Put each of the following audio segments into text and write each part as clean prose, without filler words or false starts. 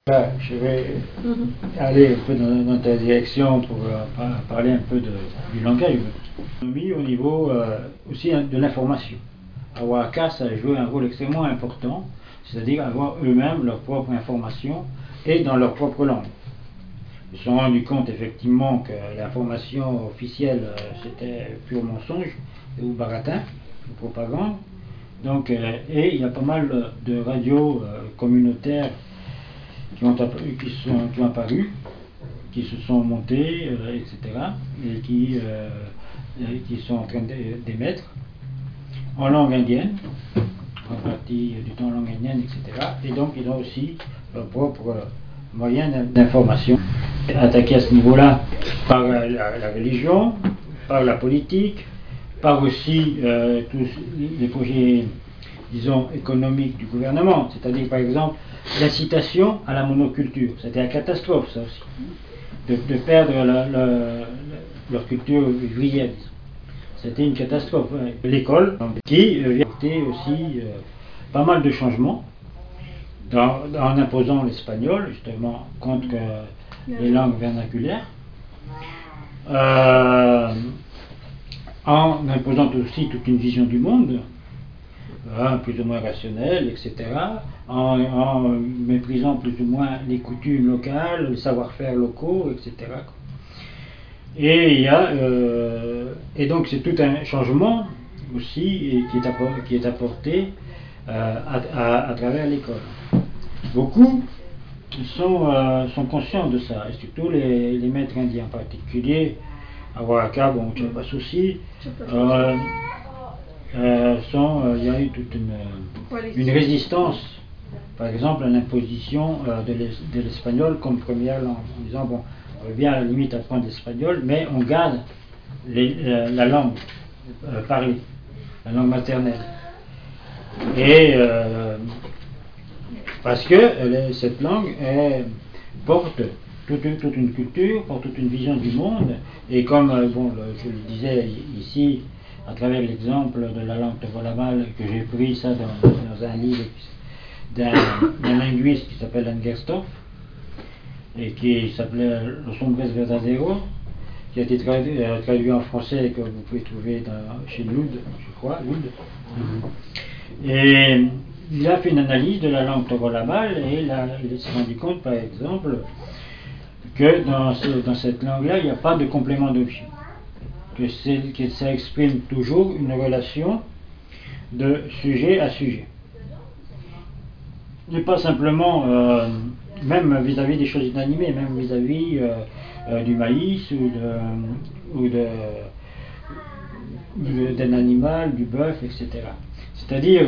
Là, je vais aller un peu dans ta direction pour parler un peu du langage. Mis au niveau aussi de l'information. À Oaxaca, ça a joué un rôle extrêmement important, c'est-à-dire avoir eux-mêmes leur propre information et dans leur propre langue. Ils se sont rendus compte effectivement que l'information officielle c'était pur mensonge ou baratin, ou propagande. Donc, et il y a pas mal de radios communautaires qui ont apparu, qui se sont montées, etc., et qui sont en train d'émettre en langue indienne, en partie du temps en langue indienne, etc. Et donc ils ont aussi leur propre moyen d'information. Attaqué à ce niveau-là par la religion, par la politique, par aussi tous les projets, disons, économiques du gouvernement, c'est-à-dire par exemple l'incitation à la monoculture. C'était une catastrophe ça aussi, de perdre leur culture vivrière. C'était une catastrophe. L'école qui a apporté aussi pas mal de changements en imposant l'espagnol justement contre les langues vernaculaires, en imposant aussi toute une vision du monde, plus ou moins rationnelle, etc., en méprisant plus ou moins les coutumes locales, les savoir-faire locaux, etc. Et donc c'est tout un changement aussi qui est apporté à travers l'école. Beaucoup sont conscients de ça, et surtout les maîtres indiens en particulier, à Oaxaca, bon, Chiapas aussi, il y a eu toute une résistance, par exemple, à l'imposition de l'espagnol comme première langue, en disant, bon, on vient à la limite apprendre l'espagnol, mais on garde la langue parlée, la langue maternelle. Et parce que cette langue porte toute une culture, porte toute une vision du monde, et comme bon, je le disais ici, à travers l'exemple de la langue tobolabal, que j'ai pris ça dans un livre d'un linguiste qui s'appelle Angerstorff, et qui s'appelait Los Hombres Verdaderos, qui a été traduit en français et que vous pouvez trouver chez Lud, je crois, Lud. Et il a fait une analyse de la langue tobolabal et il s'est rendu compte, par exemple, que dans cette langue-là, il n'y a pas de complément d'objet, que ça exprime toujours une relation de sujet à sujet. Et pas simplement, même vis-à-vis des choses inanimées, même vis-à-vis du maïs ou d'un animal, du bœuf, etc. C'est-à-dire,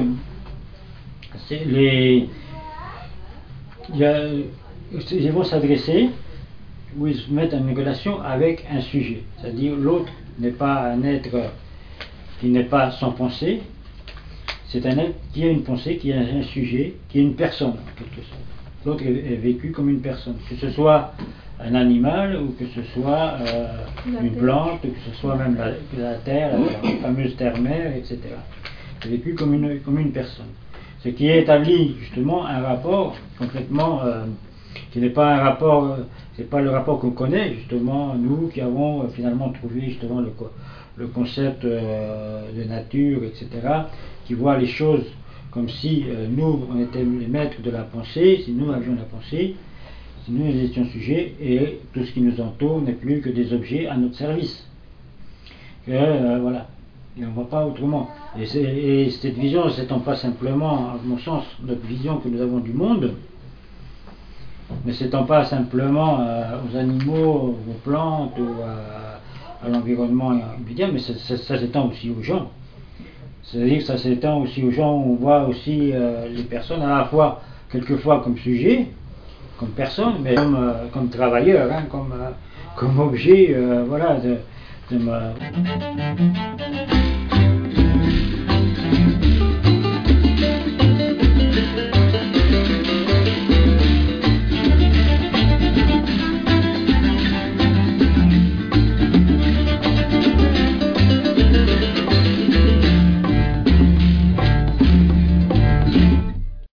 ils vont s'adresser, où ils se mettent en une relation avec un sujet. C'est-à-dire, l'autre n'est pas un être qui n'est pas sans pensée, c'est un être qui a une pensée, qui a un sujet, qui est une personne, en quelque sorte. L'autre est vécu comme une personne, que ce soit un animal, ou que ce soit une plante, ou que ce soit même la terre, la fameuse terre-mère, etc. C'est vécu comme une personne. Ce qui établit justement un rapport complètement qui n'est pas un rapport, c'est pas le rapport qu'on connaît justement, nous qui avons finalement trouvé justement le concept de nature, etc., qui voit les choses comme si nous on était les maîtres de la pensée, si nous avions la pensée, si nous étions sujets, et tout ce qui nous entoure n'est plus que des objets à notre service. Voilà. Et on ne voit pas autrement. Et cette vision ne s'étend pas simplement, à mon sens, notre vision que nous avons du monde, ne s'étend pas simplement aux animaux, aux plantes, ou à l'environnement immédiat, mais ça s'étend aussi aux gens. C'est-à-dire que ça s'étend aussi aux gens, on voit aussi les personnes à la fois, quelquefois comme sujet, comme personne, mais comme travailleur, hein, comme objet, voilà,